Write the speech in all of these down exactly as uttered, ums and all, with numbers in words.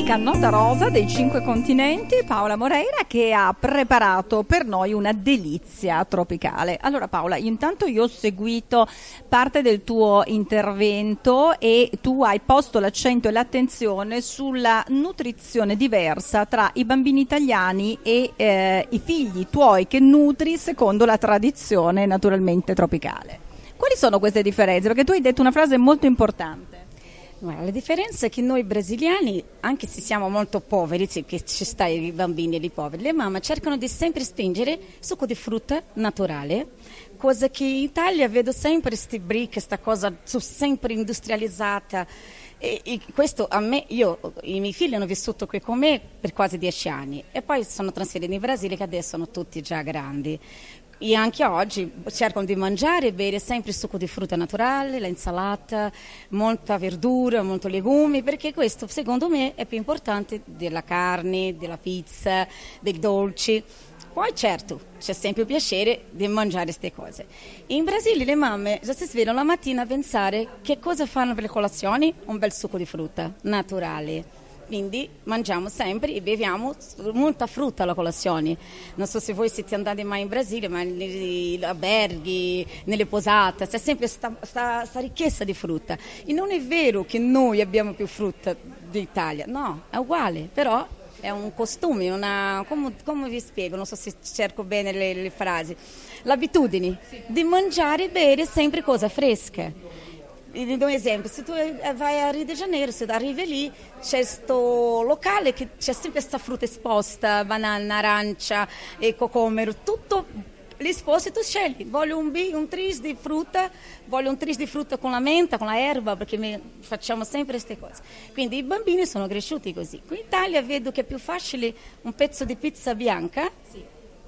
Cannota rosa dei cinque continenti, Paola Moreira, che ha preparato per noi una delizia tropicale. Allora Paola, intanto io ho seguito parte del tuo intervento e tu hai posto l'accento e l'attenzione sulla nutrizione diversa tra i bambini italiani e eh, i figli tuoi che nutri secondo la tradizione naturalmente tropicale. Quali sono queste differenze? Perché tu hai detto una frase molto importante. Guarda, la differenza è che noi brasiliani, anche se siamo molto poveri, sì, che ci sta i bambini e i poveri, le mamme cercano di sempre spingere succo di frutta naturale, cosa che in Italia vedo sempre questi brick, questa cosa sempre industrializzata. E, e questo a me, io, i miei figli hanno vissuto qui con me per quasi dieci anni e poi sono trasferiti in Brasile che adesso sono tutti già grandi. E anche oggi cercano di mangiare e bere sempre il succo di frutta naturale, l'insalata, molta verdura, molto legumi, perché questo secondo me è più importante della carne, della pizza, dei dolci. Poi certo, c'è sempre il piacere di mangiare queste cose. In Brasile le mamme già si svegliano la mattina a pensare che cosa fanno per le colazioni? Un bel succo di frutta naturale. Quindi mangiamo sempre e beviamo molta frutta alla colazione. Non so se voi siete andati mai in Brasile, ma negli alberghi, nelle posate, c'è sempre questa ricchezza di frutta. E non è vero che noi abbiamo più frutta d'Italia, no, è uguale, però è un costume, una, come, come vi spiego, non so se cerco bene le, le frasi, l'abitudine sì. di mangiare e bere sempre cose fresche. Vi do un esempio, se tu vai a Rio de Janeiro, se arrivi lì, c'è questo locale che c'è sempre questa frutta esposta, banana, arancia e cocomero, tutto lì esposto e tu scegli, voglio un, b, un tris di frutta, voglio un tris di frutta con la menta, con la erba, perché me, facciamo sempre queste cose. Quindi i bambini sono cresciuti così. Qui in Italia vedo che è più facile un pezzo di pizza bianca sì.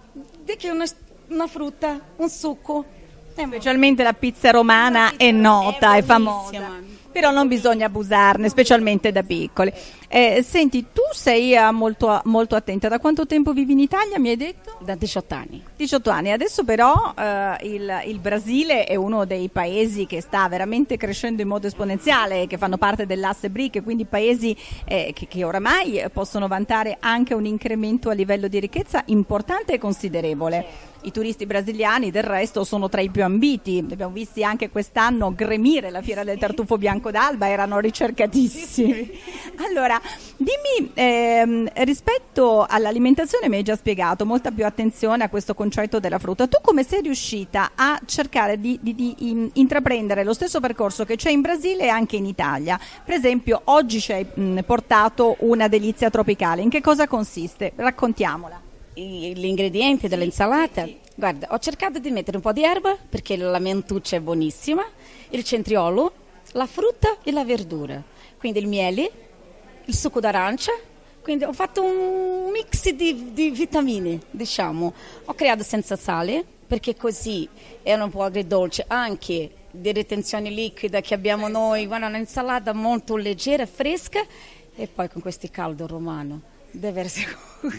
di che una, una frutta, un succo. Specialmente la pizza romana è nota, è, è famosa, però non bisogna abusarne, specialmente da piccoli. Eh, senti, tu sei molto, molto attenta. Da quanto tempo vivi in Italia, mi hai detto? Da diciotto anni. diciotto anni. Adesso però eh, il, il Brasile è uno dei paesi che sta veramente crescendo in modo esponenziale, che fanno parte dell'asse BRIC, quindi paesi eh, che, che oramai possono vantare anche un incremento a livello di ricchezza importante e considerevole. I turisti brasiliani del resto sono tra i più ambiti, li abbiamo visti anche quest'anno gremire la Fiera del Tartufo Bianco d'Alba, erano ricercatissimi. Allora, dimmi, ehm, rispetto all'alimentazione mi hai già spiegato, molta più attenzione a questo concetto della frutta. Tu come sei riuscita a cercare di, di, di intraprendere lo stesso percorso che c'è in Brasile e anche in Italia? Per esempio, oggi ci hai mh, portato una delizia tropicale, in che cosa consiste? Raccontiamola. Gli ingredienti dell'insalata, sì, sì. Guarda, ho cercato di mettere un po' di erba perché la mentuccia è buonissima, il cetriolo, la frutta e la verdura, quindi il miele, il succo d'arancia, quindi ho fatto un mix di, di vitamine, diciamo. Ho creato senza sale perché così era un po' agridolce, anche di retenzione liquida che abbiamo noi, guarda, un'insalata molto leggera, fresca e poi con questo caldo romano deve essere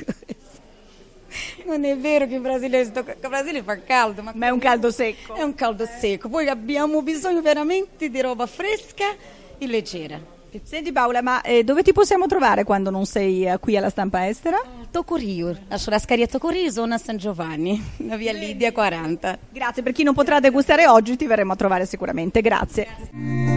non è vero che in Brasile, in Brasile fa caldo, ma, ma è un caldo secco. È un caldo secco. Poi abbiamo bisogno veramente di roba fresca e leggera. Senti Paola, ma eh, dove ti possiamo trovare quando non sei eh, qui alla Stampa Estera? Uh, Tocurio, la churrascaria Tocurio, zona San Giovanni, la via Lidia quaranta. Grazie, per chi non potrà degustare oggi ti verremo a trovare sicuramente. Grazie. Grazie.